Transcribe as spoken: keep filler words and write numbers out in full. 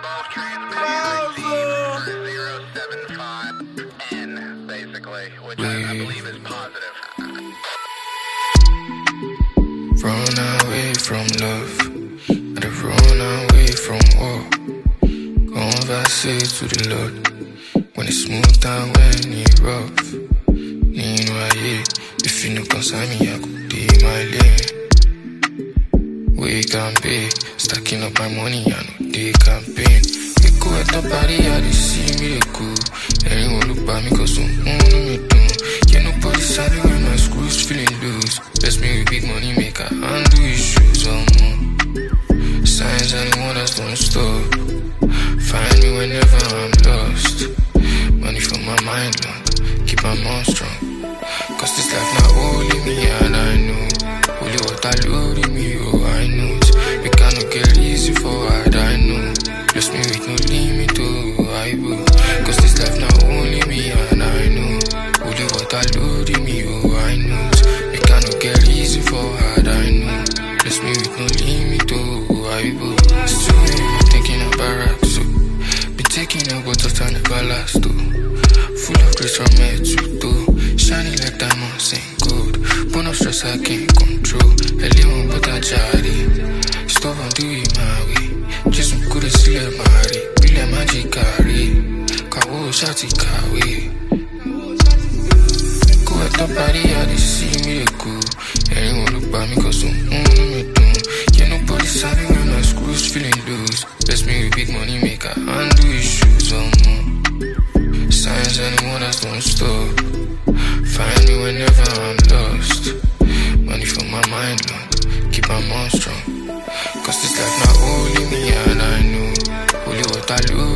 both transmitting receive zero seven five N, basically, which I, I believe is positive. Run away from love, gotta run away from war. Converse to the Lord, when it's smooth down, when it's rough. Meanwhile, if you no concern me, I could be my lane. We can pay, stacking up my money, I know they campaign. We go at the party, I they see me, they go. Anyone look by me, cause I'm on me, too. Yeah, nobody sabi when my screws feeling loose. Bless me with big money, make a handle issues, um, signs anyone that's don't stop. Find me whenever I'm lost. Money for my mind long, keep my mind strong. Cause this life not only me and I know. Only what I load in me, oh I know. We cannot get easy for hard, I know. Bless me with no limit, oh I will. Cause this life not only me and I know. Only what I load in me, oh I know. We cannot get easy for hard, I know. Bless me with no limit, oh I will. Still I'm thinking about rap, so been taking a water time never last, oh. Full of grace from head to toe. Shining like diamonds in gold. Bone of stress I can't control. Elion but I jari. Stop and do it my way. Just some good as you let marry. Be like magic carry. Kawo shati kawe. Go at the party, I they see me they go. Anyone look by me cause I'm on me down. Yeah, nobody sabi when my screws feeling loose. Bless me with big money, make a handle issues, um. Signs anyone that's don't stop. Find me whenever I'm lost. Money for my mind long, keep my mind strong. Cause this life not only me and I know. Only what I lose.